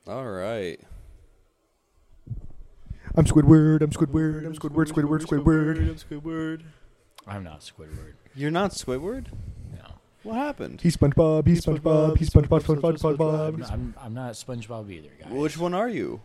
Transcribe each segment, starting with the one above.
All right. I'm Squidward. I'm Squidward. I'm Squidward. Squidward. Squidward. I'm Squidward. I'm not Squidward. You're not Squidward? No. What happened? He's SpongeBob. He's SpongeBob. He's SpongeBob. SpongeBob. I'm not SpongeBob either, guys. Which one are you?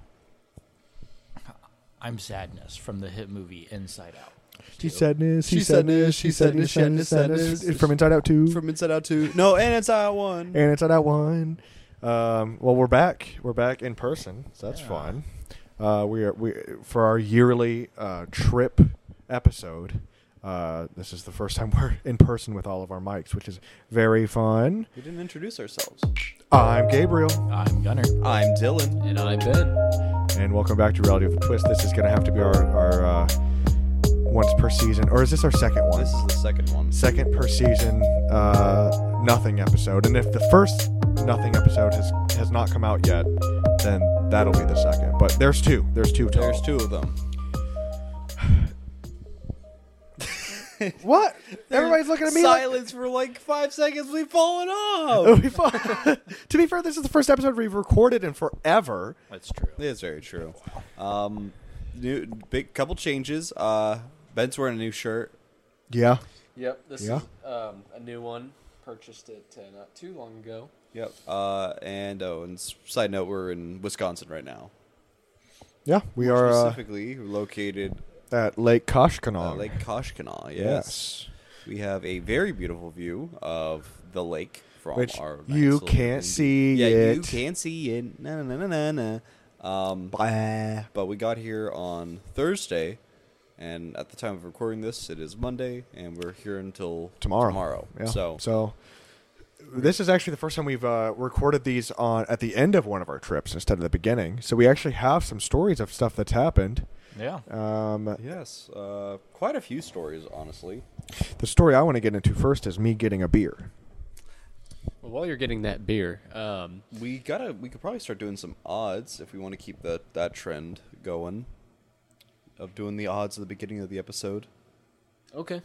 I'm Sadness from the hit movie Inside Out. He's sadness. He's sadness. He's sadness. Sadness. It's from Inside Out 2. From Inside Out 2. No, and Inside Out 1. And Inside Out 1. Well, we're back. We're back in person, so that's fun. We for our yearly trip episode. This is the first time we're in person with all of our mics, which is very fun. We didn't introduce ourselves. I'm Gabriel. I'm Gunner. I'm Dylan. And I'm Ben. And welcome back to Reality of the Twist. This is going to have to be our once per season. Or is this our second one? This is the second one. Second per season Nothing episode. And if the first Nothing episode has not come out yet, then that'll be the second. But there's two. There's two total. There's two of them. What? Everybody's looking at me Silence for like 5 seconds. We've fallen off. To be fair, this is the first episode we've recorded in forever. That's true. It's very true. New big couple changes. Ben's wearing a new shirt. Yeah. Yep, this Yeah. is a new one. Purchased it not too long ago. Yep. And side note, we're in Wisconsin right now. Yeah, we are Specifically located at Lake Koshkonong. Lake Koshkonong. Yes. We have a very beautiful view of the lake from Which our you nice can't little- see Yeah, it. you can't see it. Na na na na na. Blah. But we got here on Thursday, and at the time of recording this, it is Monday, and we're here until tomorrow. Yeah. So this is actually the first time we've recorded these at the end of one of our trips instead of the beginning. So we actually have some stories of stuff that's happened. Yeah. yes, quite a few stories, honestly. The story I want to get into first is me getting a beer. Well, while you're getting that beer, We could probably start doing some odds if we want to keep that trend going of doing the odds at the beginning of the episode. okay.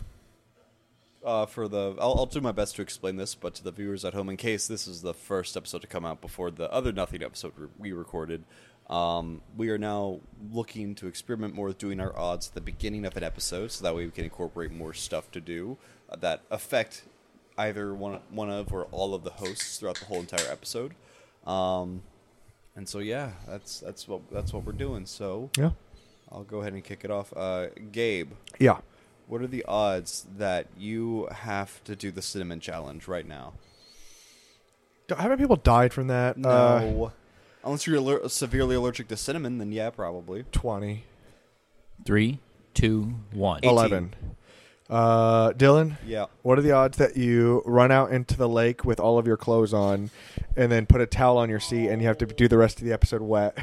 I'll do my best to explain this, but to the viewers at home, in case this is the first episode to come out before the other Nothing episode we recorded, we are now looking to experiment more with doing our odds at the beginning of an episode, so that way we can incorporate more stuff to do that affect either one of or all of the hosts throughout the whole entire episode. And so yeah, that's what we're doing. So Yeah. I'll go ahead and kick it off. Gabe. Yeah. What are the odds that you have to do the cinnamon challenge right now? How many people died from that? No. Unless you're severely allergic to cinnamon, then yeah, probably. 20. 3, 2, 1. 18. 11. Dylan? Yeah. What are the odds that you run out into the lake with all of your clothes on and then put a towel on your seat and you have to do the rest of the episode wet?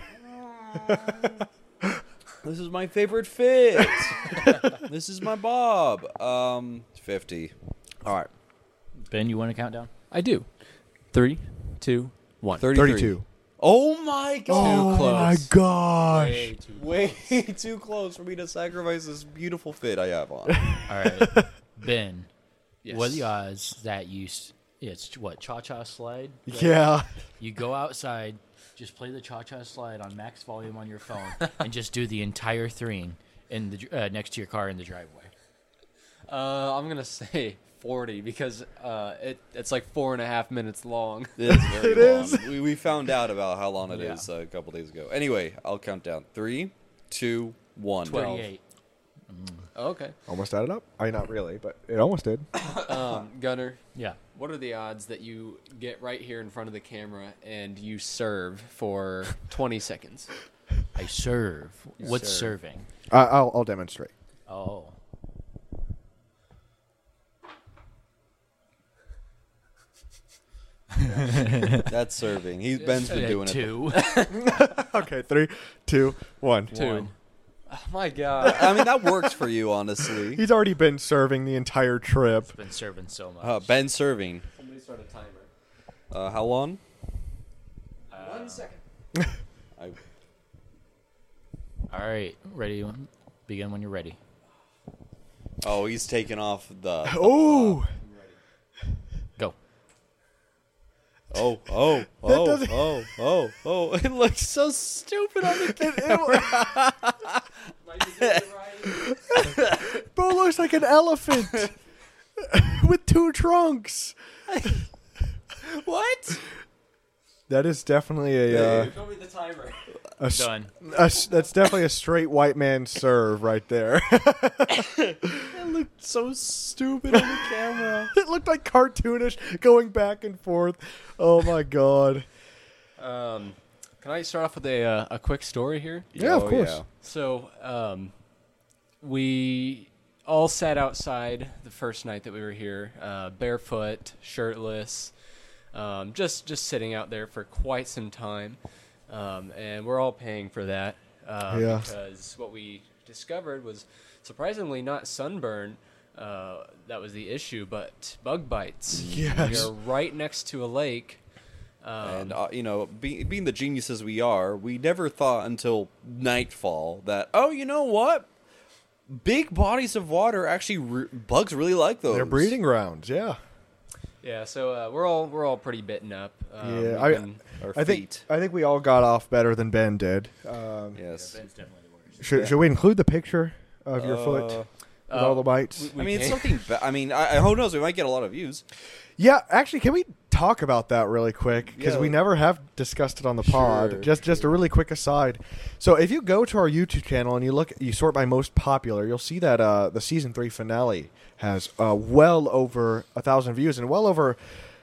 This is my favorite fit. This is my bob. 50. All right. Ben, you want to count down? I do. 3, 2, 1. 32. Oh my god. close. my gosh. Way too Way too close for me to sacrifice this beautiful fit I have on. All right. Ben, Yes. what are the odds that it's what, cha-cha slide? right? Yeah. You go outside, just play the cha-cha slide on max volume on your phone, and just do the entire thing in the next to your car in the driveway. I'm going to say 40 because it's like 4.5 minutes long. It is very It long. is. We found out about how long it Yeah. is a couple days ago. Anyway, I'll count down. 3, 2, 1. 38. Okay. Almost added up. Not really, but it almost did. Gunner, Yeah. what are the odds that you get right here in front of the camera and you serve for 20 seconds? I serve. What's serve. serving? I'll demonstrate. Oh. That's serving. Ben's been doing it. 2. Okay, 3, 2, 1. 2. Oh my god. I mean, that works for you, honestly. He's already been serving the entire trip. Been serving so much. Ben serving. Somebody start a timer. How long? 1 second. All right. Ready? Begin when you're ready. Oh, he's taking off the. Oh! Go. Oh, doesn't- oh. It looks so stupid on the camera. Bro looks like an elephant with 2 trunks. What? That is definitely a Show me the timer. Done. that's definitely a straight white man serve right there. It looked so stupid on the camera. It looked like cartoonish, going back and forth. Oh my god. Can I start off with a quick story here? Yeah, of course. So, we all sat outside the first night that we were here, barefoot, shirtless, just sitting out there for quite some time, and we're all paying for that because what we discovered was surprisingly not sunburn. That was the issue, but bug bites. Yes. We are right next to a lake. And, being the geniuses we are, we never thought until nightfall that, oh, you know what? Big bodies of water, actually, bugs really like those. They're breeding grounds, yeah. Yeah, so we're all pretty bitten up. Yeah, Our I feet. think we all got off better than Ben did. Yes. Ben's definitely the worst. Should we include the picture of your foot with all the bites? I mean, it's something. Who knows? We might get a lot of views. Yeah, actually, can we talk about that really quick? Because we never have discussed it on the pod. Sure, Just a really quick aside. So if you go to our YouTube channel and you sort by most popular, you'll see that the season 3 finale has well over 1,000 views and well over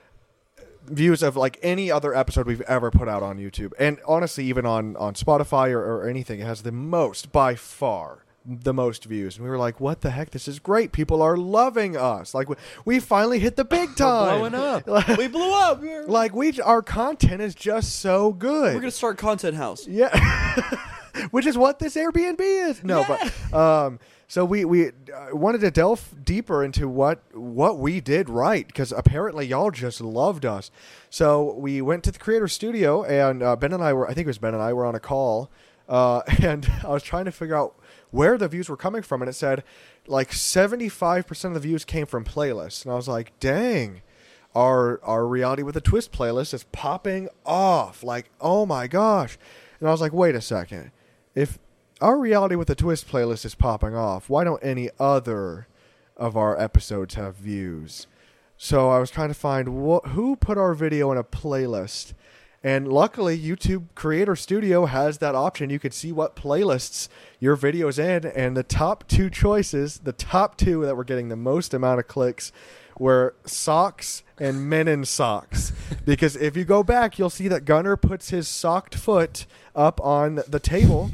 views of like any other episode we've ever put out on YouTube. And honestly, even on Spotify or anything, it has the most, by far, the most views. And we were like, what the heck? This is great. People are loving us. Like, we finally hit the big time. blowing up. We blew up. Like, our content is just so good. We're gonna start Content House. Yeah. Which is what this Airbnb is. No, but so we wanted to delve deeper into what we did right, because apparently y'all just loved us. So we went to the Creator Studio, and Ben and I were on a call, and I was trying to figure out where the views were coming from, and it said like 75% of the views came from playlists, and I was like, dang. Our Reality with a Twist playlist is popping off. Like, oh my gosh. And I was like, wait a second. If our Reality with a Twist playlist is popping off, why don't any other of our episodes have views? So I was trying to find who put our video in a playlist. And luckily, YouTube Creator Studio has that option. You could see what playlists your video's in. And the top 2 choices, the top 2 that were getting the most amount of clicks, were socks and men in socks. Because if you go back, you'll see that Gunner puts his socked foot up on the table.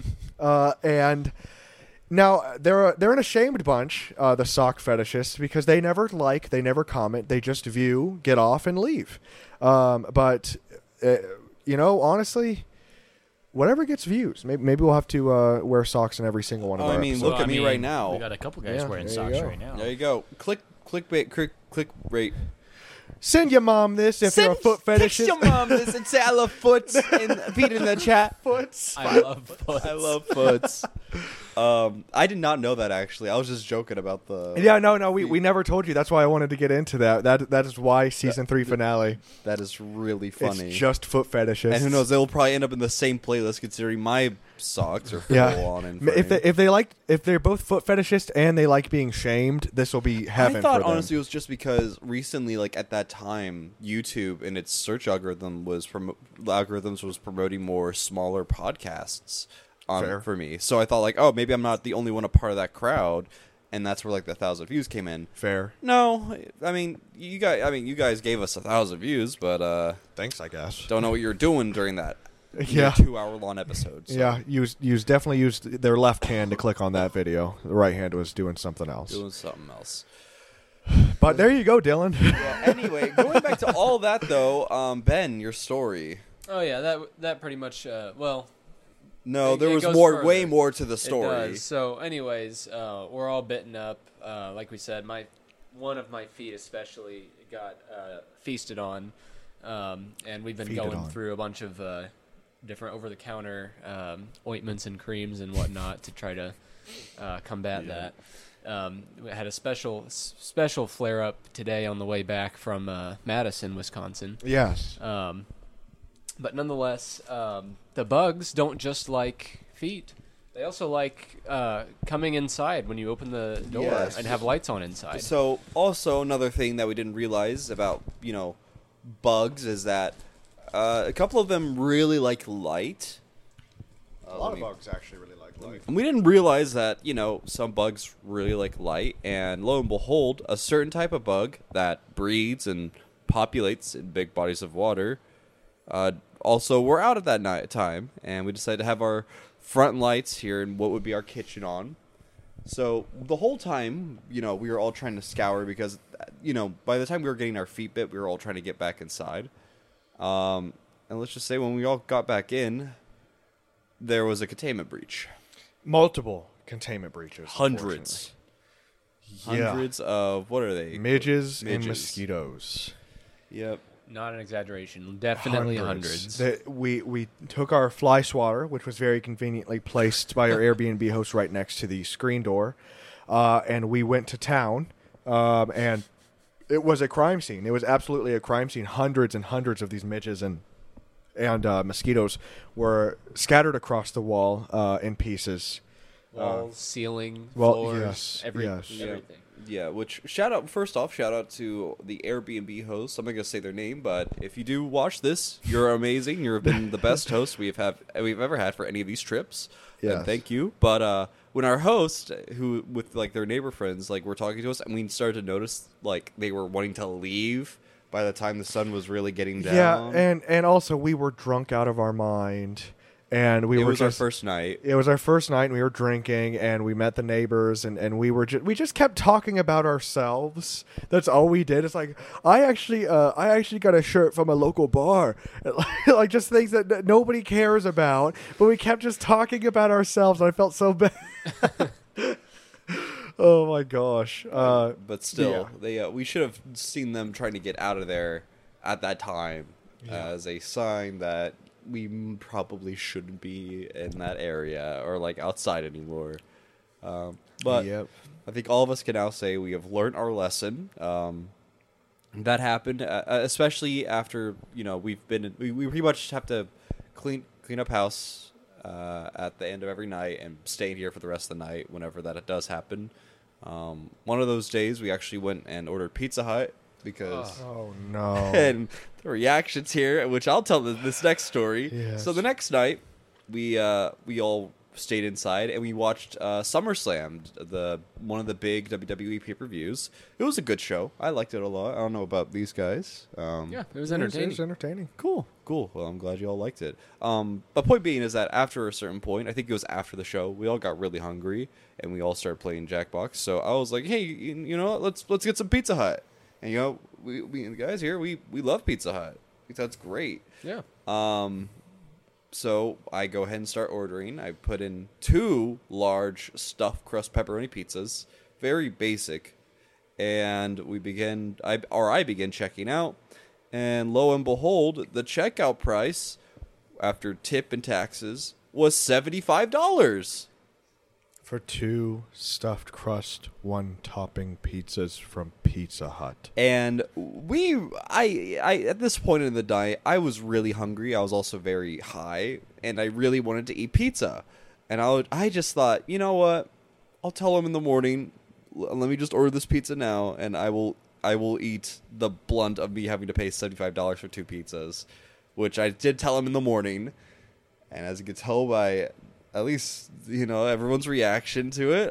And now they're an ashamed bunch, the sock fetishists, because they never they never comment. They just view, get off, and leave. But honestly, whatever gets views. Maybe we'll have to wear socks in every single one of our episodes. Look at me right now. We got a couple guys wearing there socks you go. right now. There you go. Clickbait. Click rate. Send your mom this if you're a foot fetishist. Text your mom this and say I love foots and feed in the chat. Foots. I love foots. I love foots. I did not know that, actually. I was just joking about the... Yeah, no, we never told you. That's why I wanted to get into that. That is why season 3 finale. That is really funny. It's just foot fetishists. And who knows, they'll probably end up in the same playlist, considering my socks are full on. And if they're both foot fetishists and they like being shamed, this will be heaven I thought for them. honestly it was just because recently, like at that time, YouTube and its search algorithm was promoting more smaller podcasts for me. So I thought like, oh, maybe I'm not the only one a part of that crowd, and that's where like the 1,000 views came in. Fair. No, I mean you guys gave us 1,000 views, but Thanks, I guess. don't know what you were doing during that. Yeah. 2-hour-long episode. So. Yeah, definitely used their left hand to click on that video. The right hand was doing something else. Doing something else. But there you go, Dylan. Yeah, anyway, going back to all that though, Ben, your story. Oh yeah, that pretty much. No, It there was goes way further. more to the It story. does. So, anyways, we're all bitten up. Like we said, one of my feet especially got feasted on, and we've been Feeded going on. through a bunch of different over-the-counter ointments and creams and whatnot to try to combat that. We had a special flare up today on the way back from Madison, Wisconsin. Yes. But nonetheless, the bugs don't just like feet. They also like coming inside when you open the door Yes. and have lights on inside. So, also another thing that we didn't realize about bugs is that a couple of them really like light. A lot of bugs actually really like light. And we didn't realize that some bugs really like light, and lo and behold, a certain type of bug that breeds and populates in big bodies of water. Also, we're out at that time, and we decided to have our front lights here in what would be our kitchen on. So the whole time, we were all trying to scour because, by the time we were getting our feet bit, we were all trying to get back inside. And let's just say when we all got back in, there was a containment breach. Multiple containment breaches. Hundreds. Yeah. Hundreds of, what are they? Midges and Midges. mosquitoes. Yep. Not an exaggeration. Definitely hundreds. We took our fly swatter, which was very conveniently placed by our Airbnb host right next to the screen door, and we went to town, and it was a crime scene. It was absolutely a crime scene. Hundreds and hundreds of these midges and mosquitoes were scattered across the wall in pieces. Walls, ceiling, well, floors, yes, yes. everything. Yeah, which first off, shout out to the Airbnb host. I'm not gonna say their name, but if you do watch this, you're amazing. You've been the best host we've ever had for any of these trips. Yes. And thank you. But when our host, who with their neighbor friends, were talking to us, and we started to notice they were wanting to leave by the time the sun was really getting down. Yeah, and also we were drunk out of our mind. And it was our first night. It was our first night, and we were drinking, and we met the neighbors, and we just kept talking about ourselves. That's all we did. It's like I actually got a shirt from a local bar, like just things that nobody cares about. But we kept just talking about ourselves, and I felt so bad. Oh my gosh! But still, we should have seen them trying to get out of there at that time as a sign that we probably shouldn't be in that area or outside anymore. But Yep. I think all of us can now say we have learned our lesson. That happened, especially after we pretty much have to clean up house at the end of every night and stay here for the rest of the night whenever that does happen. One of those days we actually went and ordered Pizza Hut because Oh no! and the reactions here, which I'll tell this next story. Yes. So the next night, we all stayed inside and we watched SummerSlam, one of the big WWE pay-per-views. It was a good show. I liked it a lot. I don't know about these guys. Yeah, it was It entertaining. was entertaining. Cool. Well, I'm glad you all liked it. But point being is that after a certain point, I think it was after the show, we all got really hungry and we all started playing Jackbox. So I was like, hey, let's get some Pizza Hut. And we the guys here, we love Pizza Hut. That's great. Yeah. So I go ahead and start ordering. I put in 2 large stuffed crust pepperoni pizzas, very basic, and I begin checking out. And lo and behold, the checkout price after tip and taxes was $75. For 2 stuffed crust, 1 topping pizzas from Pizza Hut. And I at this point in the night, I was really hungry. I was also very high, and I really wanted to eat pizza. And I just thought, you know what? I'll tell him in the morning. Let me just order this pizza now, and I will eat the blunt of me having to pay $75 for 2 pizzas, which I did tell him in the morning. And as you can tell by at least everyone's reaction to it,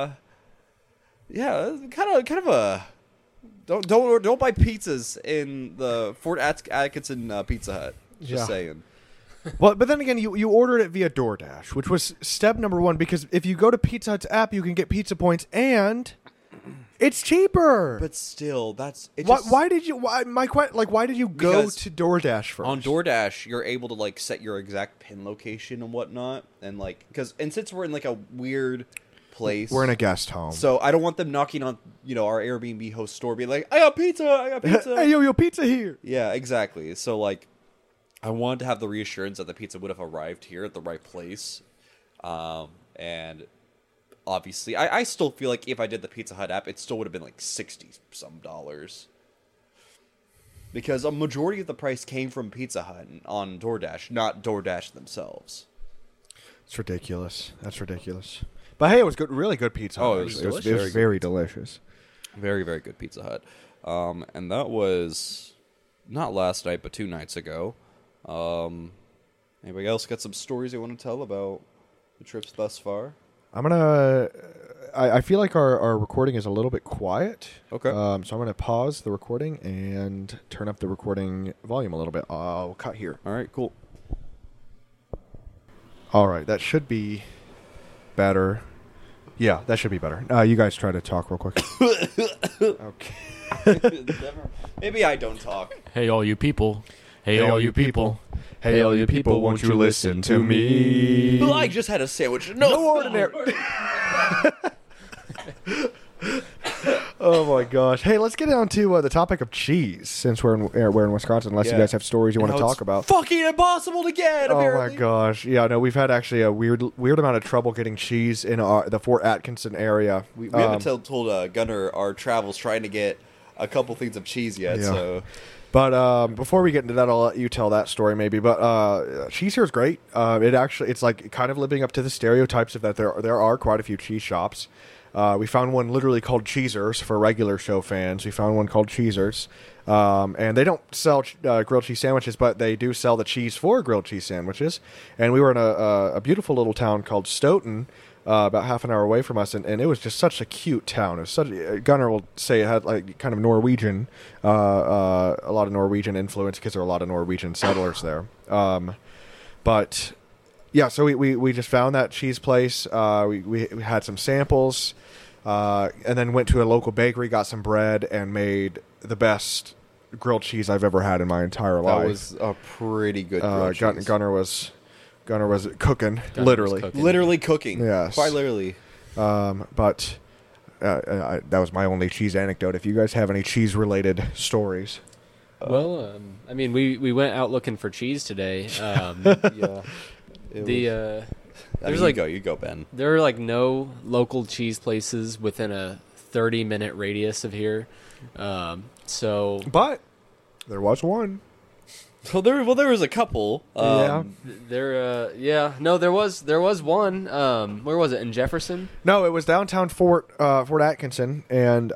yeah, kind of a don't buy pizzas in the Fort Atkinson Pizza Hut. Just saying. Well, but then again, you ordered it via DoorDash, which was step number 1, because if you go to Pizza Hut's app, you can get pizza points and it's cheaper. But still, Why did you go Because to DoorDash first? on DoorDash, you're able to set your exact pin location and whatnot, and since we're in a weird place, We're in a guest home. so I don't want them knocking on our Airbnb host store, being like, "I got pizza." Hey, yo, pizza here. Yeah, exactly. So I wanted to have the reassurance that the pizza would have arrived here at the right place, and obviously. I still feel like if I did the Pizza Hut app, it still would have been like $60-some. Because a majority of the price came from Pizza Hut on DoorDash, not DoorDash themselves. It's ridiculous. That's ridiculous. But hey, it was good, really good pizza. Oh, it was It was delicious. very delicious. Very, very good Pizza Hut. And that was not last night, but 2 nights ago. Anybody else got some stories they want to tell about the trips thus far? I feel like our recording is a little bit quiet. Okay. So I'm going to pause the recording and turn up the recording volume a little bit. I'll cut here. All right, cool. All right, that should be better. Yeah, that should be better. You guys try to talk real quick. Okay. Maybe I don't talk. Hey, all you people. Hey, all you people. Hey, all you people, won't you listen to me? Well, I just had a sandwich. No ordinary. Oh my gosh! Hey, let's get down to the topic of cheese, since we're in Wisconsin. Unless you Yeah. guys have stories you want to How talk it's about. Fucking impossible to get. Oh Apparently. my gosh! Yeah, no, we've had actually a weird amount of trouble getting cheese in the Fort Atkinson area. We haven't told Gunnar our travels trying to get a couple things of cheese yet. Yeah. So But before we get into that, I'll let you tell that story maybe. But cheese here is great. It's like kind of living up to the stereotypes of that there are quite a few cheese shops. We found one literally called Cheezers for regular show fans. We found one called Cheezers. And they don't sell grilled cheese sandwiches, but they do sell the cheese for grilled cheese sandwiches. And we were in a beautiful little town called Stoughton, about half an hour away from us, and it was just such a cute town. It was such. Gunnar will say it had like kind of Norwegian, a lot of Norwegian influence because there are a lot of Norwegian settlers there. But yeah, so we just found that cheese place. We had some samples, and then went to a local bakery, got some bread, and made the best grilled cheese I've ever had in my entire life. that was a pretty good grilled cheese. Gunnar was cooking, Gunnar literally. was cooking. Literally cooking. Yes. Quite literally. But that was my only cheese anecdote. If you guys have any cheese-related stories. Well, I mean, we went out looking for cheese today. Yeah. There's like you go, Ben. there are like no local cheese places within a 30-minute radius of here. So But there was one. So there was a couple. Yeah. there was one. Where was it? In Jefferson? No, it was downtown Fort Atkinson, and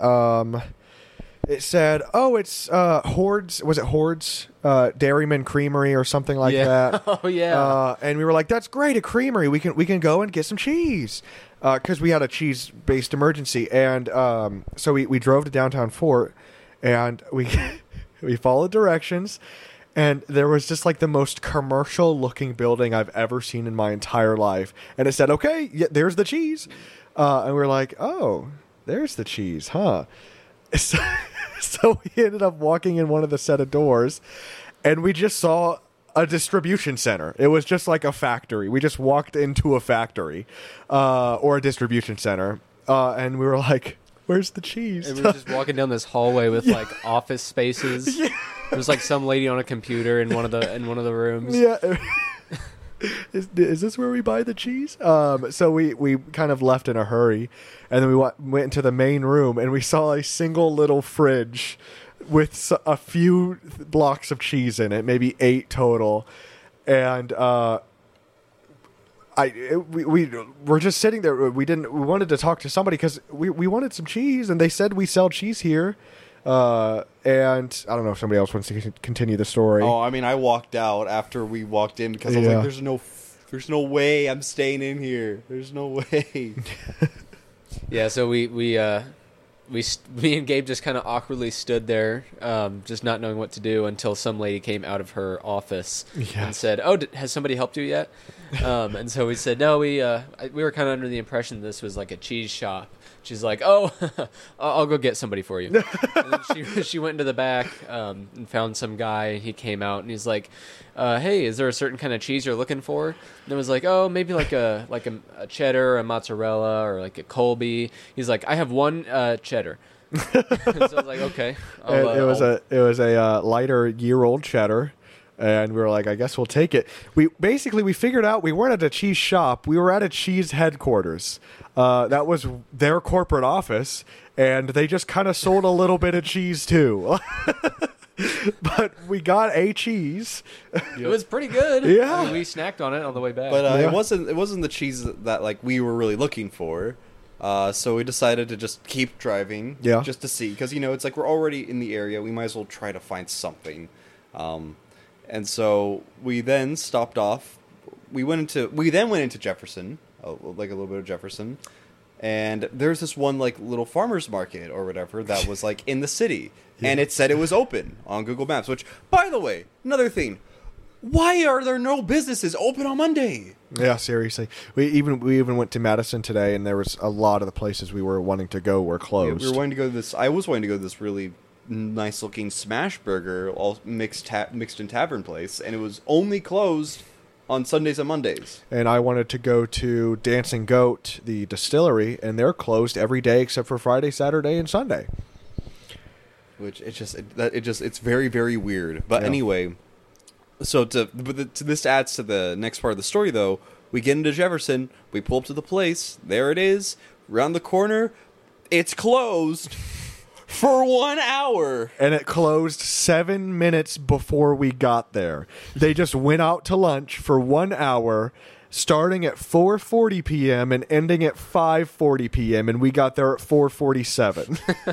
it said, "Oh, it's Hordes." Was it Hordes Dairyman Creamery or something like that? Oh yeah. And we were like, "That's great, a creamery. We can go and get some cheese," because we had a cheese-based emergency, and so we drove to downtown Fort, and we we followed directions. And there was just like the most commercial-looking building I've ever seen in my entire life. And it said, "Okay, yeah, there's the cheese." And we're like, "Oh, there's the cheese, huh?" So we ended up walking in one of the set of doors, and we just saw a distribution center. It was just like a factory. We just walked into a factory or a distribution center, and we were like, "Where's the cheese?" And we were just walking down this hallway with like office spaces. Yeah. There was like some lady on a computer in one of the rooms. Yeah. Is this where we buy the cheese? So we kind of left in a hurry, and then we went into the main room, and we saw a single little fridge with a few blocks of cheese in it, maybe 8 total, and we were just sitting there. We wanted to talk to somebody because we wanted some cheese, and they said we sell cheese here. And I don't know if somebody else wants to continue the story. Oh, I mean, I walked out after we walked in because I was Yeah. like, "There's no way I'm staying in here. There's no way." Yeah, so me and Gabe just kind of awkwardly stood there, just not knowing what to do until some lady came out of her office and Yes. said, "Oh, has somebody helped you yet?" And so we said, "No, we were kind of under the impression this was like a cheese shop." She's like, "Oh, I'll go get somebody for you." And then she went into the back and found some guy. He came out and he's like, "Hey, is there a certain kind of cheese you're looking for?" And it was like, "Oh, maybe like a cheddar, a mozzarella, or like a Colby." He's like, "I have one cheddar." So I was like, "Okay." It was a lighter year-old cheddar. And we were like, I guess we'll take it. We figured out we weren't at a cheese shop. We were at a cheese headquarters. That was their corporate office, and they just kind of sold a little bit of cheese too. But we got a cheese. It was pretty good. Yeah. I mean, we snacked on it on the way back. But Yeah. it wasn't the cheese that like we were really looking for. So we decided to just keep driving, just to see, because it's like we're already in the area. We might as well try to find something. And so we then stopped off. We then went into Jefferson, like a little bit of Jefferson, and there's this one like little farmers market or whatever that was like in the city, and it said it was open on Google Maps. Which, by the way, another thing. Why are there no businesses open on Monday? Yeah, seriously. We even went to Madison today, and there was a lot of the places we were wanting to go were closed. We were wanting to go to this. I was wanting to go to this really nice looking smash burger, all mixed in tavern place, and it was only closed on Sundays and Mondays. And I wanted to go to Dancing Goat, the distillery, and they're closed every day except for Friday, Saturday, and Sunday. Which it's very, very weird. But Yeah. anyway, so this adds to the next part of the story. Though we get into Jefferson, we pull up to the place. There it is, around the corner. It's closed for 1 hour. And it closed 7 minutes before we got there. They just went out to lunch for 1 hour, starting at 4:40 p.m. and ending at 5:40 p.m. And we got there at 4:47.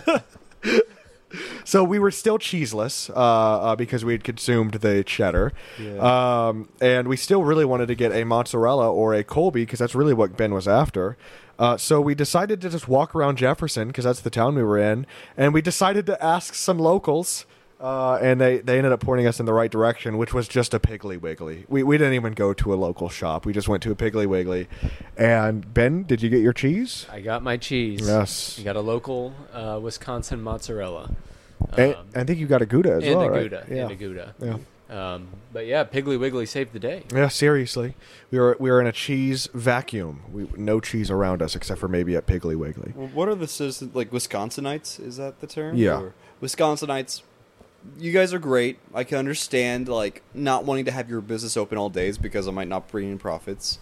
So we were still cheeseless because we had consumed the cheddar. Yeah. And we still really wanted to get a mozzarella or a Colby because that's really what Ben was after. So we decided to just walk around Jefferson because that's the town we were in. And we decided to ask some locals. And they ended up pointing us in the right direction, which was just a Piggly Wiggly. We didn't even go to a local shop. We just went to a Piggly Wiggly. And Ben, did you get your cheese? I got my cheese. Yes. I got a local Wisconsin mozzarella. And I think you got a Gouda as and well, a right? Gouda. Yeah. And a Gouda. Yeah. But yeah, Piggly Wiggly saved the day. Yeah, seriously. We were in a cheese vacuum. No cheese around us except for maybe at Piggly Wiggly. What are the citizens, like Wisconsinites? Is that the term? Yeah. Or Wisconsinites, you guys are great. I can understand like not wanting to have your business open all days because it might not bring in profits.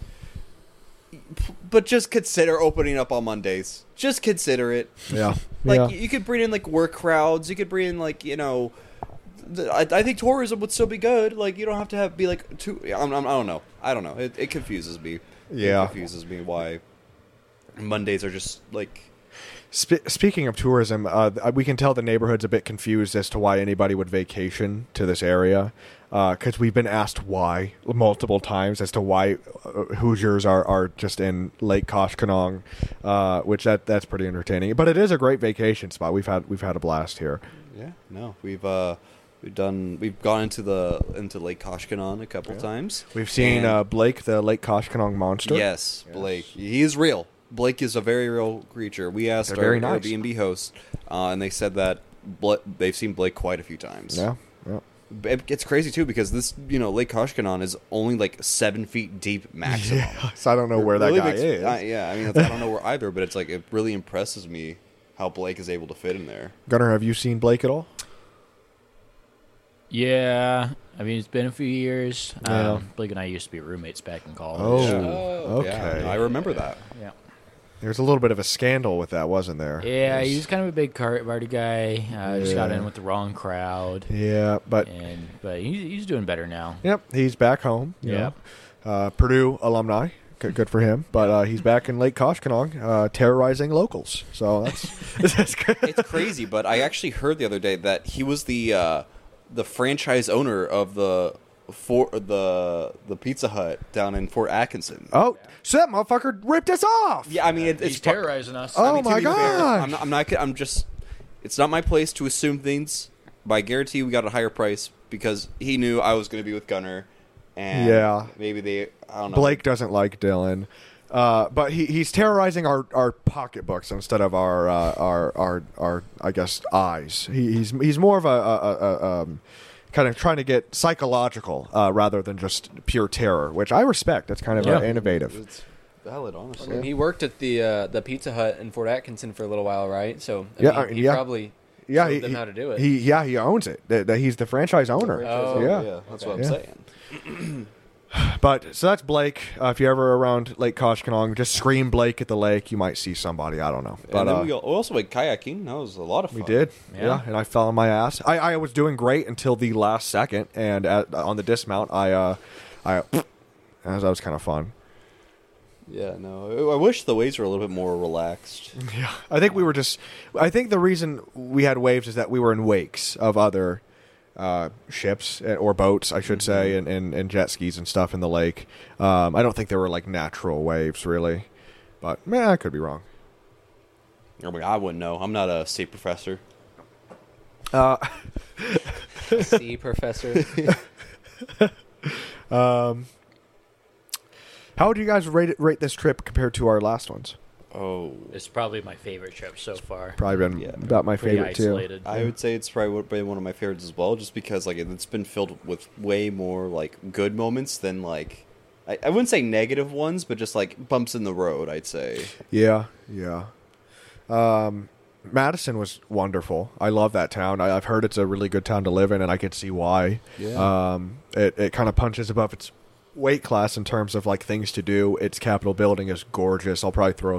But just consider opening up on Mondays. Just consider it. Yeah. Like yeah. you could bring in like work crowds. You could bring in like I think tourism would still be good. Like you don't have to be like too. I don't know. It confuses me. Yeah. It confuses me why Mondays are just like. Speaking of tourism, we can tell the neighborhood's a bit confused as to why anybody would vacation to this area. Because we've been asked why multiple times as to why Hoosiers are just in Lake Koshkonong, which that's pretty entertaining. But it is a great vacation spot. We've had a blast here. Yeah, no, we've gone into Lake Koshkonong a couple times. We've seen And- Blake, the Lake Koshkonong monster. Yes, Blake. He is real. Blake is a very real creature. We asked They're our very nice. Airbnb host, and they said that they've seen Blake quite a few times. Yeah. Yeah. It's crazy too because this, Lake Koshkonong is only like 7 feet deep maximum. Yeah, so I don't know where that Really guy makes- is. yeah, I mean, I don't know where either, but it's like it really impresses me how Blake is able to fit in there. Gunnar, have you seen Blake at all? Yeah, I mean it's been a few years. Yeah. Blake and I used to be roommates back in college. Oh, okay. Yeah, no, I remember that. Yeah. There's a little bit of a scandal with that, wasn't there? Yeah, he was kind of a big party guy. Just got Yeah. in with the wrong crowd. Yeah, but But he's doing better now. yep, he's back home. you Yep. know. Purdue alumni. Good for him. But he's back in Lake Koshkonong, terrorizing locals. So that's good. It's crazy, but I actually heard the other day that he was the franchise owner of the Pizza Hut down in Fort Atkinson. Oh, so that motherfucker ripped us off. Yeah, I mean it's He's terrorizing us. Oh, to my be fair, gosh. I'm just. It's not my place to assume things, but I guarantee we got a higher price because he knew I was going to be with Gunnar, and Yeah. maybe I don't know. Blake doesn't like Dylan. But he's terrorizing our pocketbooks instead of our I guess eyes. He's more of a kind of trying to get psychological rather than just pure terror, which I respect. That's kind of Yeah. innovative. It's valid, I honestly. mean, he worked at the Pizza Hut in Fort Atkinson for a little while, right? So Yeah, he yeah. probably Yeah, showed them how to do it. He owns it. He's the franchise owner. Oh, yeah. That's what I'm Yeah. saying. But so that's Blake. If you're ever around Lake Koshkonong, just scream Blake at the lake. You might see somebody. I don't know. But And then we also went kayaking. That was a lot of fun. we did. Yeah. Yeah, and I fell on my ass. I was doing great until the last second, and on the dismount, I that was kind of fun. Yeah, no. I wish the waves were a little bit more relaxed. Yeah, I think we were just. I think the reason we had waves is that we were in wakes of other ships or boats, I should say, and jet skis and stuff in the lake. I don't think there were like natural waves really, but I could be wrong. I mean, I wouldn't know. I'm not a state professor. See, Professor. How would you guys rate this trip compared to our last ones? Oh, It's probably my favorite trip so far. Probably been Yeah. about my Pretty favorite too. isolated. I would say it's probably been one of my favorites as well, just because like it's been filled with way more like good moments than like I wouldn't say negative ones, but just like bumps in the road. I'd say. Yeah. Madison was wonderful. I love that town. I've heard it's a really good town to live in, and I could see why. Yeah. It kind of punches above its weight class in terms of like things to do. Its Capitol building is gorgeous. I'll probably throw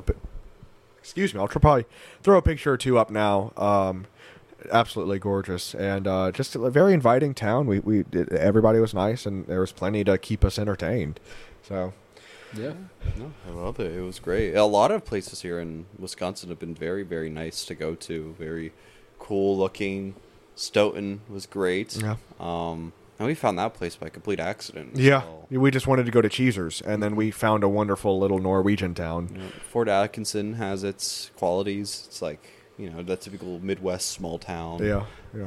a picture or two up now. Absolutely gorgeous, and just a very inviting town. Everybody was nice, and there was plenty to keep us entertained. So Yeah. No, I love it. It was great. A lot of places here in Wisconsin have been very, very nice to go to. Very cool looking. Stoughton was great. Yeah. And we found that place by complete accident. yeah, So, we just wanted to go to Cheezers, and then we found a wonderful little Norwegian town. you know, Fort Atkinson has its qualities. It's like, that typical Midwest small town. Yeah.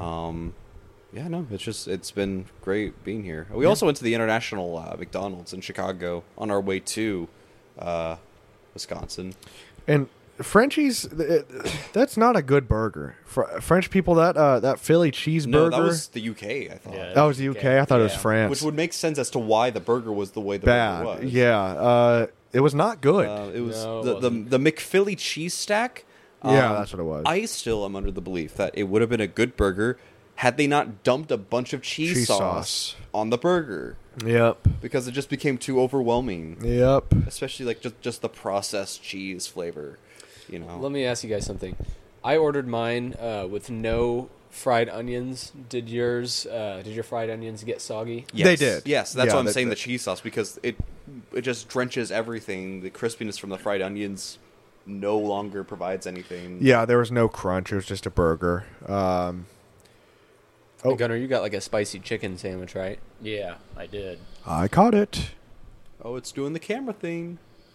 It's been great being here. We also went to the International McDonald's in Chicago on our way to Wisconsin. And Frenchie's, that's not a good burger. French people, that Philly cheeseburger. No, that was the UK, I thought. Yeah. That was the UK. I thought it was Yeah. France. Which would make sense as to why the burger was the way the burger bad. was. Yeah. It was not good. It was No, it the wasn't. McPhilly cheese stack. Yeah, that's what it was. I still am under the belief that it would have been a good burger had they not dumped a bunch of cheese sauce on the burger, Yep. because it just became too overwhelming. Yep. Especially like just the processed cheese flavor, Let me ask you guys something. I ordered mine with no fried onions. Did your fried onions get soggy? Yes. They did. Yes, that's Yeah, why I'm they- saying they- the cheese sauce, because it just drenches everything. The crispiness from the fried onions no longer provides anything. Yeah, there was no crunch. It was just a burger. Oh. Gunnar, you got like a spicy chicken sandwich, right? Yeah, I did. I caught it. Oh, it's doing the camera thing.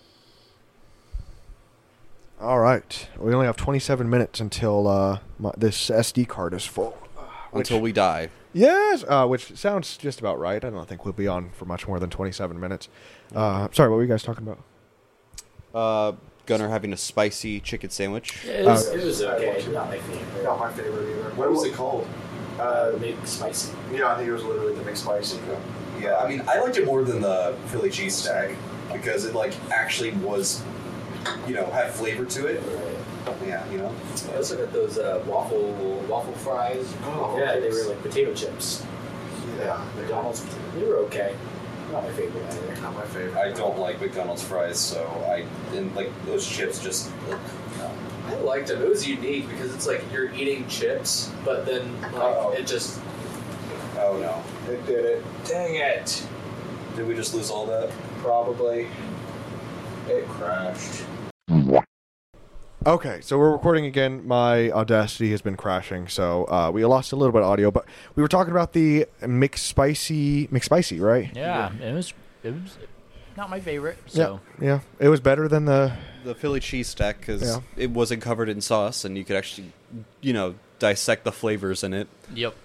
All right. We only have 27 minutes until this SD card is full. Until we die. Yes, which sounds just about right. I don't think we'll be on for much more than 27 minutes. Sorry, what were you guys talking about? Gunnar having a spicy chicken sandwich. It was okay. Not my favorite. Not my favorite either. What was it called? Big spicy. Yeah, I think it was literally the McSpicy. Yeah, I mean, I liked it more than the Philly cheese stack because it actually was, had flavor to it. Yeah, I also got those waffle fries. Oh, Yeah, okay. they were like potato chips. Yeah, McDonald's, they were okay. Not my favorite either. not my favorite. I don't like McDonald's fries, so those chips just. I liked them. It was unique because it's like you're eating chips, but then Uh-oh. it just. Oh no! It did it. Dang it! Did we just lose all that? Probably. It crashed. Okay, so we're recording again. My Audacity has been crashing, so we lost a little bit of audio. But we were talking about the McSpicy, right? Yeah, it was not my favorite. So Yeah. It was better than the. The Philly cheese stack, because Yeah. it wasn't covered in sauce, and you could actually, dissect the flavors in it. yep.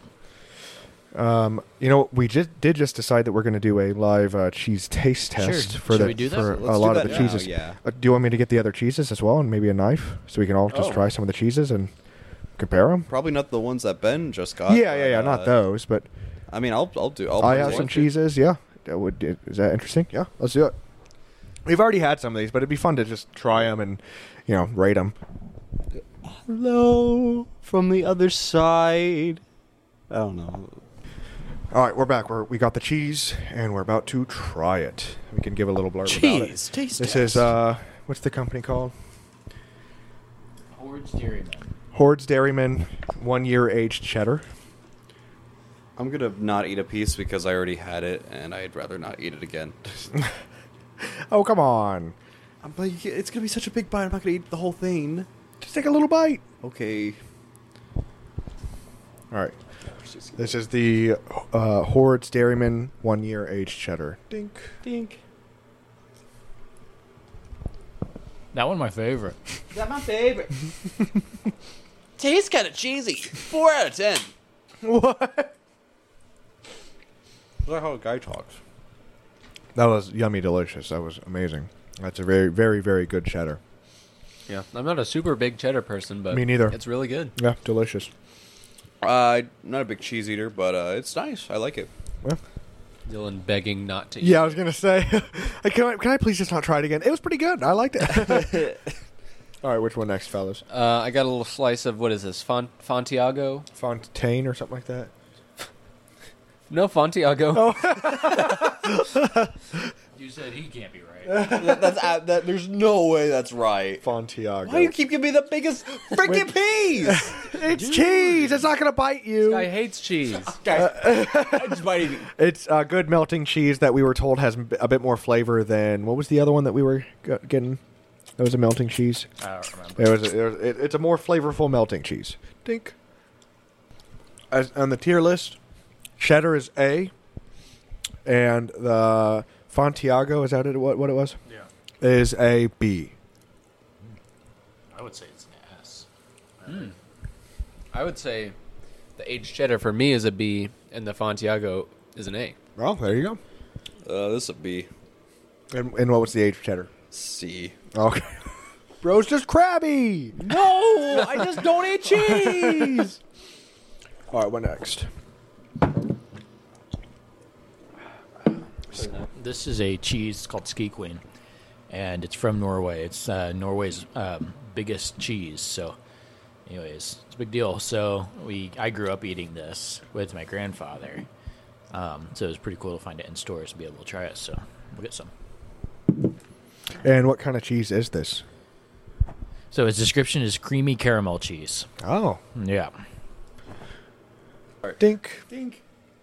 We did just decide that we're going to do a live cheese taste test Sure. for Should we do that? for Let's a do lot of that the now, cheeses. yeah. Do you want me to get the other cheeses as well, and maybe a knife, so we can all just Oh. try some of the cheeses and compare them? Probably not the ones that Ben just got. Yeah, but, not those, but I mean, I'll do. I have some cheeses. Yeah, is that interesting? Yeah, let's do it. We've already had some of these, but it'd be fun to just try them and rate them. Hello from the other side. I don't know. All right, we're back. We got the cheese, and we're about to try it. We can give a little blurb about it. Cheese, taste This test. is, what's the company called? Horde's Dairyman. Horde's Dairyman 1 year aged cheddar. I'm gonna not eat a piece because I already had it, and I'd rather not eat it again. Oh, come on. But it's gonna be such a big bite. I'm not gonna eat the whole thing. Just take a little bite. Okay. All right. This is the Horde's Dairyman 1 year aged cheddar. Dink. Dink. That one my favorite. That's my favorite. Tastes kind of cheesy. 4 out of 10. What? Is that how a guy talks? That was yummy delicious. That was amazing. That's a very, very, very good cheddar. Yeah, I'm not a super big cheddar person, but Me neither. It's really good. Yeah, delicious. I'm not a big cheese eater, but it's nice. I like it. Yeah, Dylan begging not to eat. yeah I was going to say, can I please just not try it again? It was pretty good. I liked it. All right, which one next, fellas? I got a little slice of, what is this, Fontiago? Fontaine or something like that? No, Fontiago. You said he can't be right. There's no way that's right. Fontiago. Why do you keep giving me the biggest freaking piece? It's cheese. It's not going to bite you. Guy hates cheese. I just might even. It's good melting cheese that we were told has a bit more flavor than... What was the other one that we were getting? That was a melting cheese. I don't remember. It's a more flavorful melting cheese. Dink. On the tier list, cheddar is A, and the Fontiago, is that what it was? Yeah. Is a B. I would say it's an S. I would say the aged cheddar for me is a B, and the Fontiago is an A. Well, there you go. This is a B. And what was the aged cheddar? C. Okay. Bro's just crabby. No, I just don't eat cheese. All right, what next? This is a cheese called Skeequin, and it's from Norway. It's Norway's biggest cheese. So, anyways, it's a big deal. So I grew up eating this with my grandfather. So it was pretty cool to find it in stores and be able to try it. So we'll get some. And what kind of cheese is this? So its description is creamy caramel cheese. Oh. Yeah. Dink. Dink.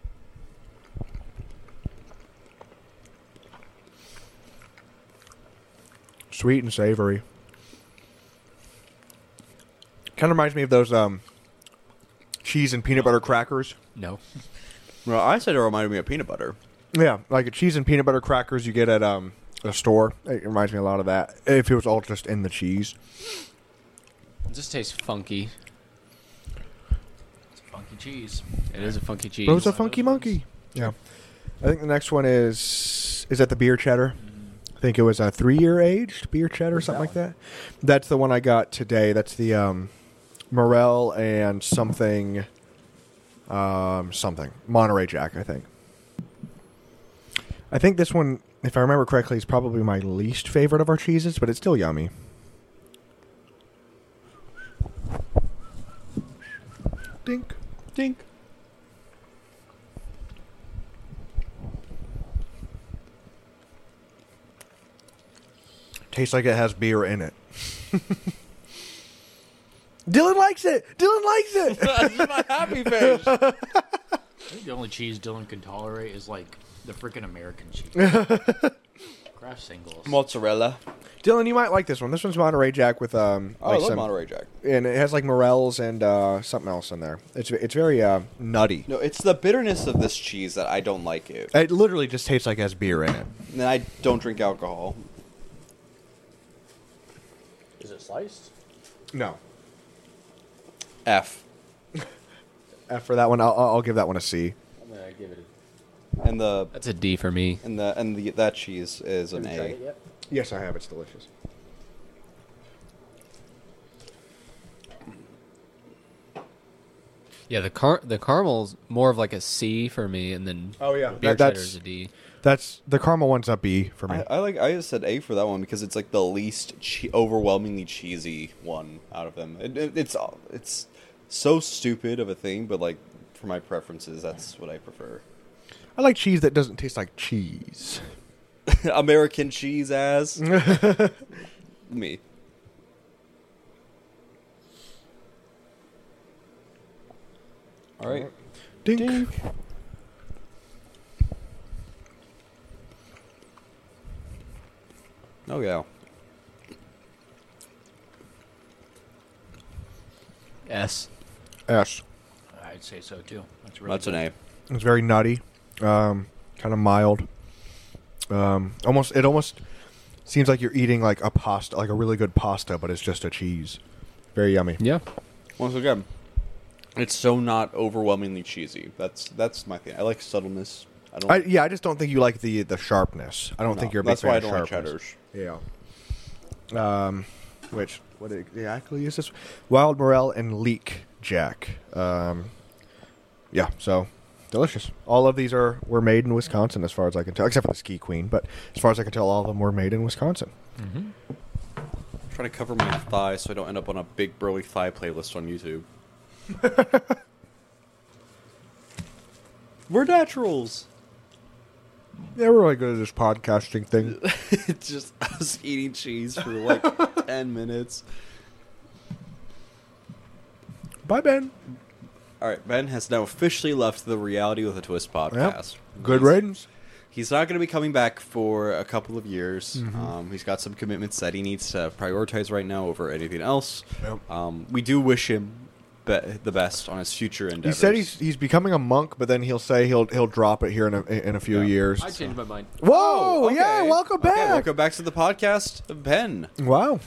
Sweet and savory. Kind of reminds me of those cheese and peanut butter crackers. No. Well, I said it reminded me of peanut butter. Yeah, like a cheese and peanut butter crackers you get at a store. It reminds me a lot of that. If it was all just in the cheese. It just tastes funky. It's funky cheese. It is a funky cheese. But it's a funky monkey. Yeah. I think the next one is that the beer cheddar? I think it was a 3 year aged beer cheddar, something like that. That's the one I got today. That's the Morel and something Monterey Jack, I think. I think this one, if I remember correctly, is probably my least favorite of our cheeses, but it's still yummy. Dink. Dink. Tastes like it has beer in it. Dylan likes it. Dylan likes it. That's my happy face. I think the only cheese Dylan can tolerate is like the freaking American cheese. Kraft singles. Mozzarella. Dylan, you might like this one. This one's Monterey Jack with I love Monterey Jack. and it has like morels and something else in there. It's very nutty. No, it's the bitterness of this cheese that I don't like it. It literally just tastes like it has beer in it. And I don't drink alcohol. Is it sliced? No. F. For that one, I'll give that one a C. I'm gonna give it And the That's a D for me. that cheese is an A. yet? Yes, I have. It's delicious. Yeah, the caramel's more of like a C for me, and then Oh yeah, beer cheddar's a D. That's the caramel one's a B for me. I just said A for that one because it's like the least overwhelmingly cheesy one out of them. It's so stupid of a thing, but like for my preferences, that's what I prefer. I like cheese that doesn't taste like cheese. American cheese ass. Me. All right. Dink. Oh yeah. S. S. I'd say so too. That's an A. It's very nutty, kind of mild. It almost seems like you're eating like a pasta, like a really good pasta, but it's just a cheese. Very yummy. Yeah. Once again, it's so not overwhelmingly cheesy. That's my thing. I like subtleness. I just don't think you like the sharpness. I don't think you're a big That's fan why I of don't like sharpness. cheddars. Yeah. What exactly is this? Wild Morel and Leek Jack. Yeah, so delicious. All of these were made in Wisconsin, as far as I can tell, except for the Ski Queen. But as far as I can tell, all of them were made in Wisconsin. I'm trying to cover my thigh so I don't end up on a big burly thigh playlist on YouTube. We're naturals. Yeah, we're really good at this podcasting thing. It's just us eating cheese for like 10 minutes. Bye, Ben. All right, Ben has now officially left the Reality with a Twist podcast. Good riddance. He's not going to be coming back for a couple of years. He's got some commitments that he needs to prioritize right now over anything else. Yep. We do wish him the best on his future He endeavors. said he's becoming a monk, but then he'll say he'll drop it here in a few years. I changed my mind. Whoa! Okay. Yeah, welcome back. Okay, welcome back to the podcast, Ben. Wow.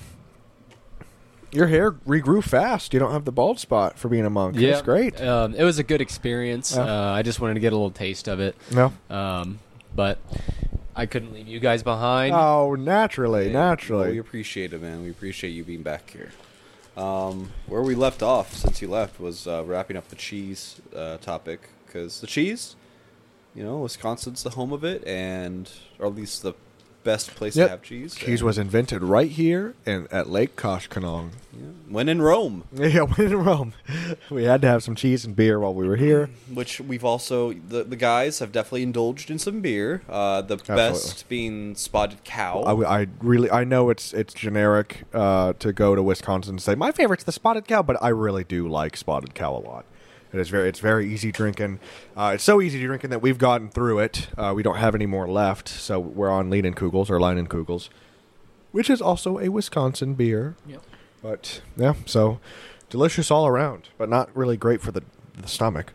Your hair regrew fast. You don't have the bald spot for being a monk. Yeah, That's great. It was a good experience. Yeah. I just wanted to get a little taste of it. No. But I couldn't leave you guys behind. Oh, naturally. Well, we appreciate it, man. We appreciate you being back here. Where we left off since you left was wrapping up the cheese topic, because the cheese, Wisconsin's the home of it, or at least the best place to have cheese. Cheese was invented right here at Lake Koshkonong. Yeah. When in Rome. Yeah, when in Rome. We had to have some cheese and beer while we were here. Which we've also, the guys have definitely indulged in some beer. The best being Spotted Cow. I know it's generic to go to Wisconsin and say, my favorite's the Spotted Cow, but I really do like Spotted Cow a lot. It's very easy drinking. It's so easy drinking that we've gotten through it. We don't have any more left, so we're on Leinenkugels, which is also a Wisconsin beer. Yep. But yeah, so delicious all around, but not really great for the stomach.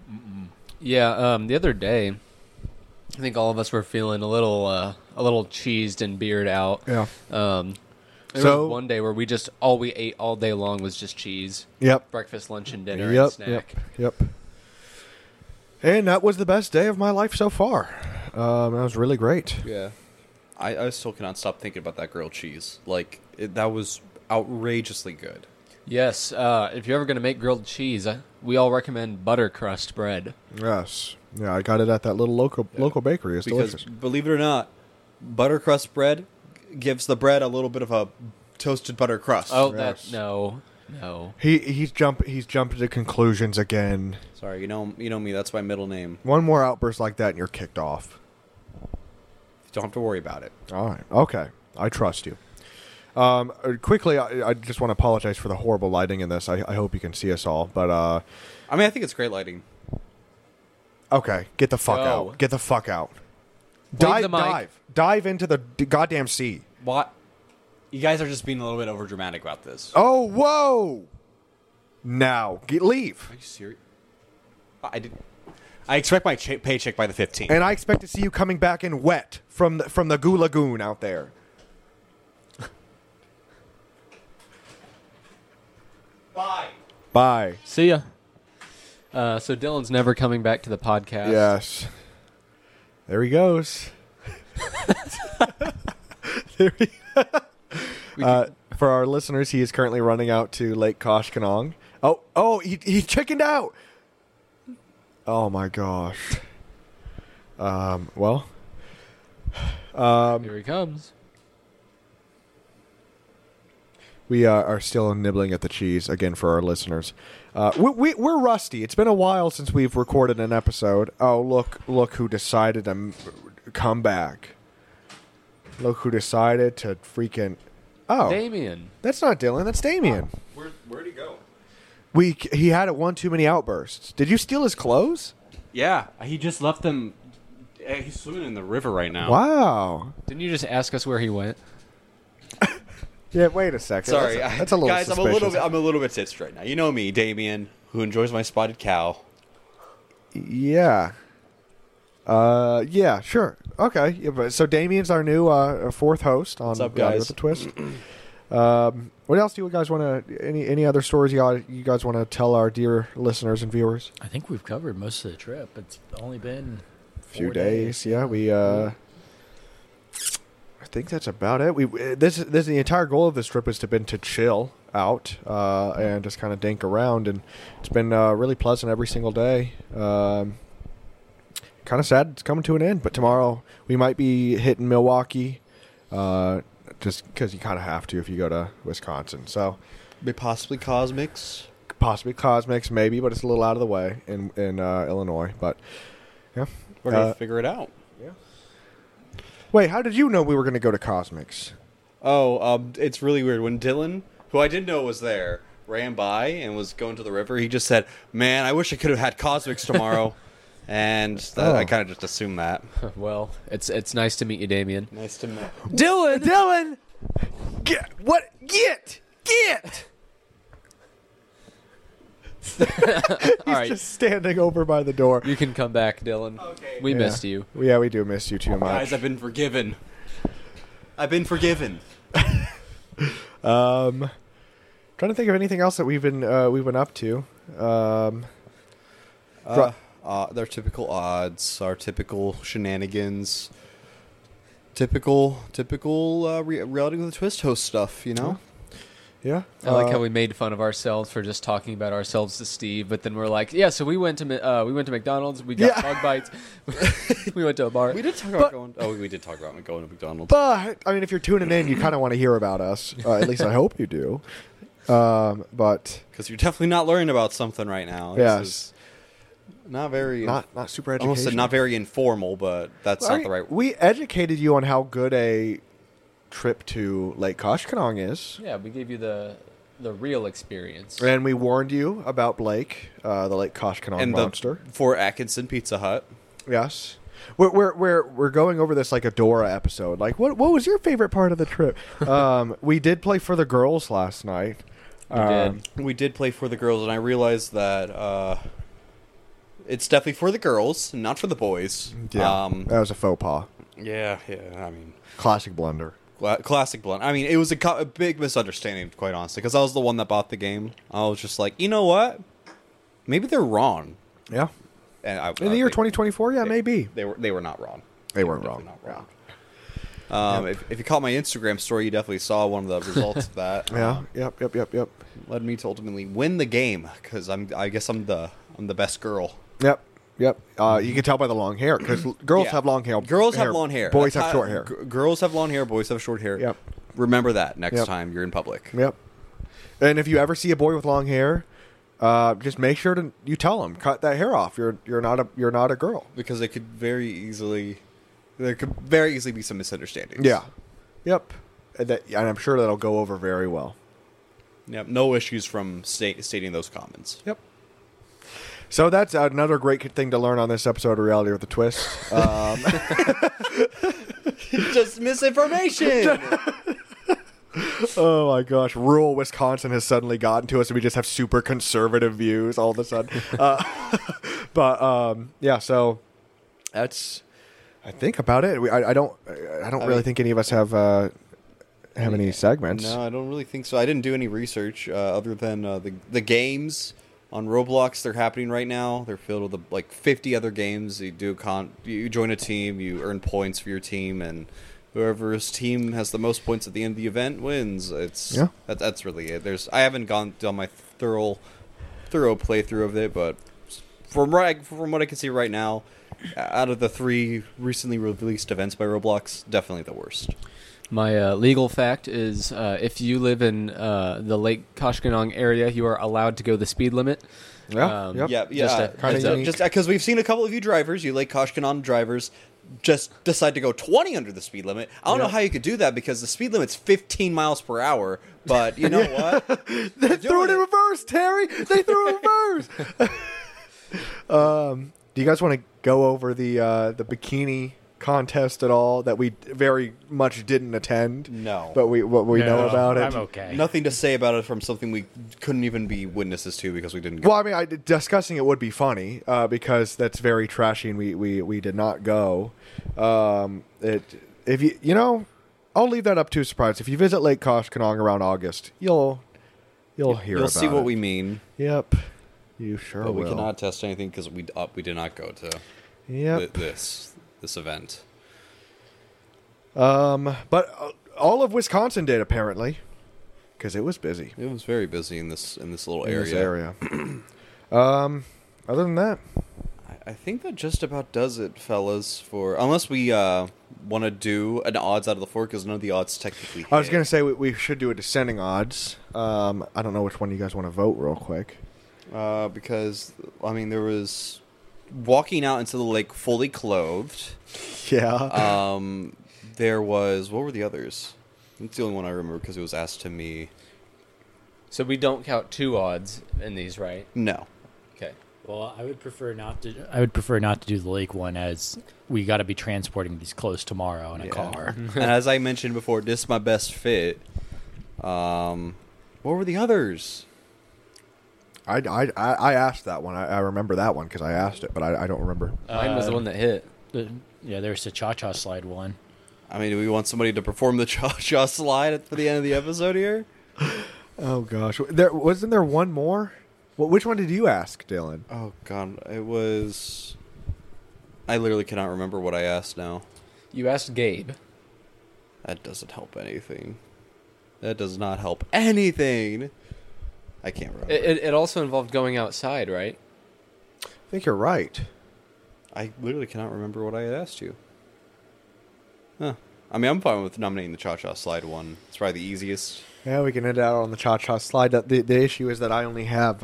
Yeah, the other day, I think all of us were feeling a little cheesed and beered out. Yeah. There was one day where all we ate all day long was just cheese. Yep. Breakfast, lunch, and dinner, and snack. Yep. And that was the best day of my life so far. That was really great. Yeah. I still cannot stop thinking about that grilled cheese. Like, that was outrageously good. Yes, if you're ever going to make grilled cheese, we all recommend butter crust bread. Yes. Yeah, I got it at that little local bakery. It's Because, delicious. believe it or not, buttercrust bread gives the bread a little bit of a toasted butter crust. Oh, Yes. no. He's jumped to conclusions again. Sorry, you know me. That's my middle name. One more outburst like that and you're kicked off. Don't have to worry about it. All right. Okay. I trust you. Quickly, I just want to apologize for the horrible lighting in this. I hope you can see us all. But I think it's great lighting. okay, get the fuck Go. out. Get the fuck out. Wave the mic. Dive into the goddamn sea. What? You guys are just being a little bit overdramatic about this. Oh, whoa! Now, leave. Are you serious? I expect my paycheck by the 15th. And I expect to see you coming back in wet from the Goo Lagoon out there. Bye. See ya. So Dylan's never coming back to the podcast. Yes. There he goes. There he for our listeners, he is currently running out to Lake Koshkonong. Oh, he chickened out. Oh my gosh. Well, Here he comes. We are still nibbling at the cheese again for our listeners. We're rusty. It's been a while since we've recorded an episode. Oh, look who decided to come back. Look who decided to freaking... Oh, Damien. that's not Dylan. That's Damien. Where'd he go? He had one too many outbursts. Did you steal his clothes? Yeah, he just left them. He's swimming in the river right now. Wow. Didn't you just ask us where he went? Yeah, wait a second. Sorry, That's a little guys. suspicious. I'm a little bit titsed right now. You know me, Damien, who enjoys my spotted cow. Yeah. Yeah, sure. Okay. Yeah, but so Damien's our new fourth host on What's up, Reality guys? with a Twist. What else do you guys want to? Any other stories you guys want to tell our dear listeners and viewers? I think we've covered most of the trip. It's only been A few 4 days. Yeah, we. I think that's about it. This the entire goal of this trip has been to chill out and just kind of dink around, and it's been really pleasant every single day. Kind of sad it's coming to an end, but tomorrow we might be hitting Milwaukee, just because you kind of have to if you go to Wisconsin. So Maybe possibly Cosmics. possibly Cosmics, maybe, but it's a little out of the way in Illinois. But yeah, We're gonna figure it out. wait, how did you know we were going to go to Cosmics? Oh, it's really weird. When Dylan, who I didn't know was there, ran by and was going to the river, he just said, "Man, I wish I could have had Cosmics tomorrow." And I kind of just assumed that. Well, it's nice to meet you, Damien. Nice to meet. Dylan, get. All He's right, just standing over by the door. you can come back, Dylan. Okay. We Yeah. missed you. Yeah, we do miss you too much. Guys, I've been forgiven. I've been forgiven. Trying to think of anything else that we've been up to. Their typical odds, our typical shenanigans, typical reality with a twist host stuff. You know. Yeah, I like how we made fun of ourselves for just talking about ourselves to Steve, but then we're like, yeah, so we went to McDonald's, we got bug bites, we went to a bar. We did talk about going. Oh, we did talk about going to McDonald's. But I mean, if you're tuning in, you kind of want to hear about us. At least I hope you do. But Because you're definitely not learning about something right now. Yes. This is not very. not super I educational. almost said not very informal, but that's Well, not the right. We educated you on how good a trip to Lake Koshkonong is. Yeah, we gave you the real experience. And we warned you about Blake, the Lake Koshkonong And monster. the Fort Atkinson Pizza Hut. Yes. We're going over this like a Dora episode. Like, what was your favorite part of the trip? We did play for the girls last night. We did play for the girls, and I realized that it's definitely for the girls, not for the boys. Yeah, that was a faux pas. Yeah. I mean, Classic blunder. classic blunt. I mean, it was a big misunderstanding, quite honestly, because I was the one that bought the game. I was just like, you know what? Maybe they're wrong. Yeah. And In the year 2024, yeah, maybe. they were not wrong. They weren't definitely wrong. not wrong. If you caught my Instagram story, you definitely saw one of the results of that. Yeah. Yep. Led me to ultimately win the game because I guess I'm the best girl. Yep. You can tell by the long hair because girls Yeah. have long hair. Girls have long hair. Boys That's have how- short hair. Girls have long hair. Boys have short hair. Yep. Remember that next Yep. time you're in public. Yep. And if you ever see a boy with long hair, just make sure you tell him cut that hair off. You're not a girl. Because there could very easily be some misunderstandings. Yeah. Yep. And I'm sure that'll go over very well. Yep. No issues from stating those comments. Yep. So that's another great thing to learn on this episode of Reality with a Twist. Just misinformation. Oh my gosh, rural Wisconsin has suddenly gotten to us, and we just have super conservative views all of a sudden. Yeah, so that's I think about it. I don't really think any of us have any segments. No, I don't really think so. I didn't do any research other than the games on Roblox. They're happening right now. They're filled with like 50 other games. You join a team, you earn points for your team, and whoever's team has the most points at the end of the event wins. That's really it. I haven't done my thorough playthrough of it, but from what I can see right now, out of the 3 recently released events by Roblox, definitely the worst. My legal fact is if you live in the Lake Koshkonong area, you are allowed to go the speed limit. Yeah. Yep. Yeah, Just a kinda heads up. unique. Just because we've seen a couple of you drivers, you Lake Koshkonong drivers, just decide to go 20 under the speed limit. I don't know how you could do that because the speed limit's 15 miles per hour. But you know what? They threw it in reverse, Terry. They threw it in reverse. Do you guys want to go over the bikini contest at all that we very much didn't attend? No. But what we know about it. I'm okay. Nothing to say about it from something we couldn't even be witnesses to because we didn't go. Well, I mean, discussing it would be funny because that's very trashy, and we did not go. If you I'll leave that up to a surprise. If you visit Lake Koshkonong around August, you'll hear about You'll see what it. we mean. Yep, you sure But will. we cannot test anything because we did not go to Yep. this event. But all of Wisconsin did apparently, because it was busy It was very busy in this little in area. this area. Other than that, I think that just about does it, fellas. Unless we want to do an odds out of the 4, because none of the odds technically hit. I was going to say we should do a descending odds. I don't know which one you guys want to vote real quick. Because I mean there was walking out into the lake fully clothed. Yeah. There was, what were the others? That's the only one I remember because it was asked to me. So we don't count 2 odds in these, right? No. Okay. Well, I would prefer not to. I would prefer not to do the lake one, as we got to be transporting these clothes tomorrow in a car. And as I mentioned before, this is my best fit. What were the others? I asked that one. I remember that one because I asked it, but I don't remember. Mine was the one that hit. Yeah, there's the cha-cha slide one. I mean, do we want somebody to perform the cha-cha slide for the end of the episode here? Oh gosh, wasn't there one more? Which one did you ask, Dylan? Oh god, it was. I literally cannot remember what I asked now. You asked Gabe. That doesn't help anything. That does not help anything. I can't remember. It also involved going outside, right? I think you're right. I literally cannot remember what I had asked you. Huh. I mean, I'm fine with nominating the cha-cha slide one. It's probably the easiest. Yeah, we can end out on the cha-cha slide. The issue is that I only have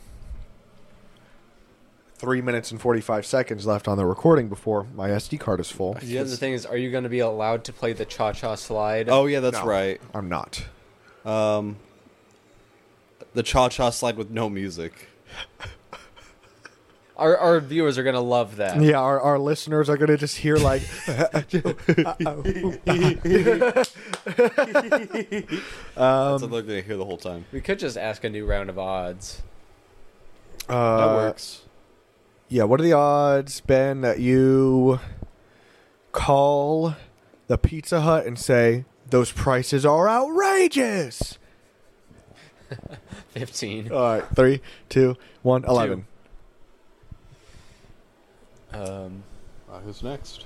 3 minutes and 45 seconds left on the recording before my SD card is full. The other thing is, are you going to be allowed to play the cha-cha slide? Oh yeah, that's No, right. I'm not. The cha-cha slide with no music. Our viewers are going to love that. Yeah, our listeners are going to just hear like... That's what they're gonna hear the whole time. We could just ask a new round of odds. That works. Yeah, what are the odds, Ben, that you call the Pizza Hut and say, those prices are outrageous? 15. All right, 3, 2, 1, 11. Who's next?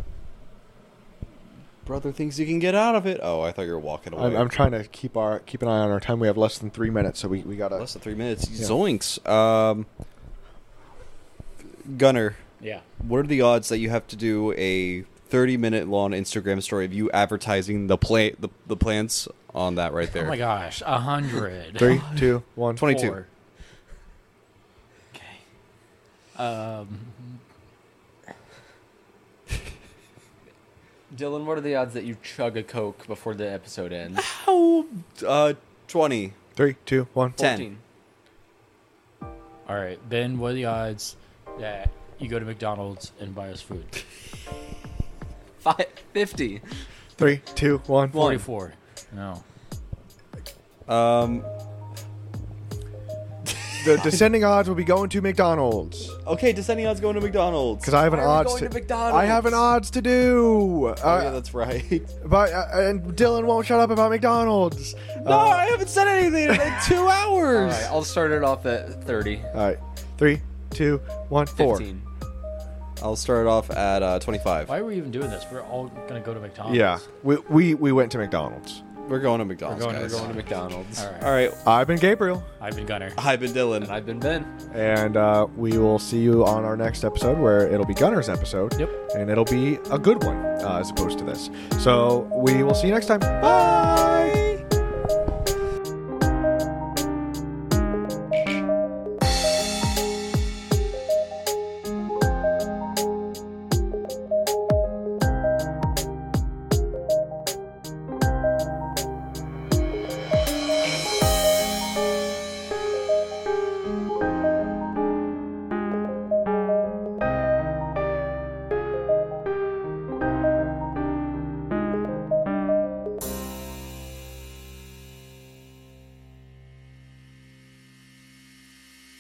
Brother thinks you can get out of it. Oh, I thought you were walking away. I'm trying to keep an eye on our time. We have less than 3 minutes, so we gotta... Less than 3 minutes. Yeah. Zoinks. Gunner, Yeah. what are the odds that you have to do a 30-minute long Instagram story of you advertising the plants on that right there? Oh my gosh, 100. 3, 2, 1, 22. 4. Okay. Dylan, what are the odds that you chug a Coke before the episode ends? Oh, 20. 3, 2, 1. 10. All right, Ben, what are the odds that you go to McDonald's and buy us food? 50. 3, 2, 1. 44. No. The descending odds will be going to McDonald's. Okay, descending odds going to McDonald's. Because I have an Why are we odds going to... to McDonald's? I have an odds to do. Oh, yeah, that's right. But and Dylan won't shut up about McDonald's. No, I haven't said anything in like 2 All hours. right, I'll start it off at 30. All right, 3, 2, 1, 4. 15. I'll start off at 25. Why are we even doing this? We're all gonna go to McDonald's. Yeah, we went to McDonald's. We're going to McDonald's, We're going guys. We're going to McDonald's. All right. All right. I've been Gabriel, I've been Gunner. I've been Dylan. And I've been Ben. and we will see you on our next episode, where it'll be Gunner's episode. Yep. And it'll be a good one as opposed to this. So we will see you next time. Bye.